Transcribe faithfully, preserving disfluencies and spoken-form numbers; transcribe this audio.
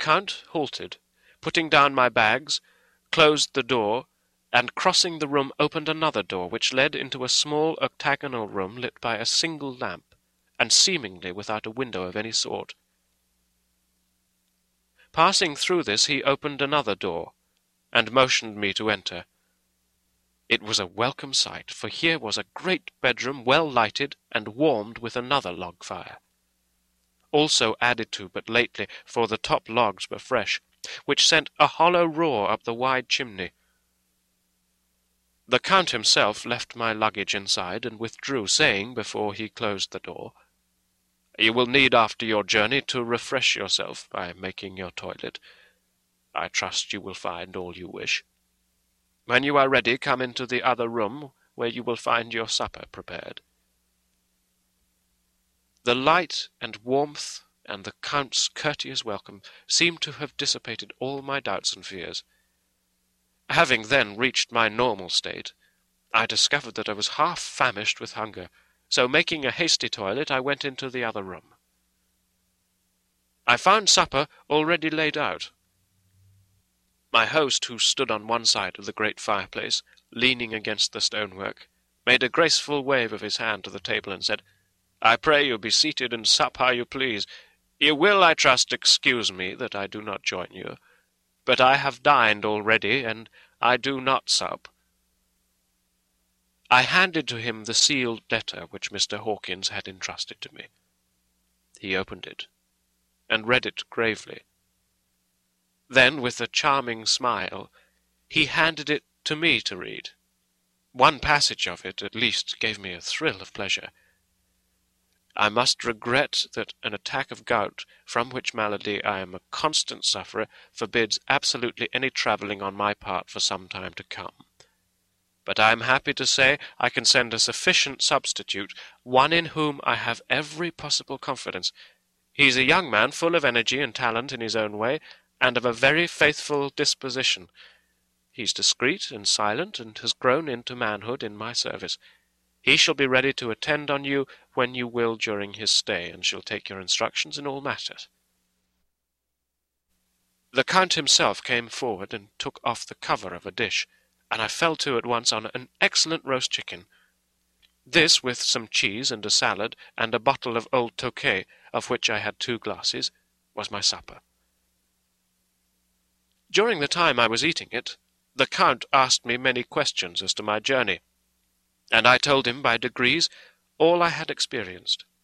Count halted, putting down my bags, closed the door, and crossing the room opened another door, which led into a small octagonal room lit by a single lamp, and seemingly without a window of any sort. Passing through this, he opened another door, and motioned me to enter. It was a welcome sight, for here was a great bedroom, well lighted, and warmed with another log fire, also added to but lately, for the top logs were fresh, which sent a hollow roar up the wide chimney. The Count himself left my luggage inside, and withdrew, saying, before he closed the door, "You will need after your journey to refresh yourself by making your toilet. I trust you will find all you wish. When you are ready, come into the other room, where you will find your supper prepared." The light and warmth and the Count's courteous welcome seemed to have dissipated all my doubts and fears. Having then reached my normal state, I discovered that I was half famished with hunger, so making a hasty toilet, I went into the other room. I found supper already laid out. My host, who stood on one side of the great fireplace, leaning against the stonework, made a graceful wave of his hand to the table, and said, "I pray you be seated and sup how you please. You will, I trust, excuse me that I do not join you, but I have dined already, and I do not sup." I handed to him the sealed letter which Mister Hawkins had entrusted to me. He opened it, and read it gravely. Then, with a charming smile, he handed it to me to read. One passage of it, at least, gave me a thrill of pleasure. "I must regret that an attack of gout, from which malady I am a constant sufferer, forbids absolutely any travelling on my part for some time to come. But I am happy to say I can send a sufficient substitute, one in whom I have every possible confidence. He is a young man, full of energy and talent in his own way, and of a very faithful disposition. He is discreet and silent, and has grown into manhood in my service. He shall be ready to attend on you when you will during his stay, and shall take your instructions in all matters." The Count himself came forward and took off the cover of a dish, and I fell to at once on an excellent roast chicken. This, with some cheese and a salad, and a bottle of old Tokay, of which I had two glasses, was my supper. During the time I was eating it, the Count asked me many questions as to my journey, and I told him by degrees all I had experienced.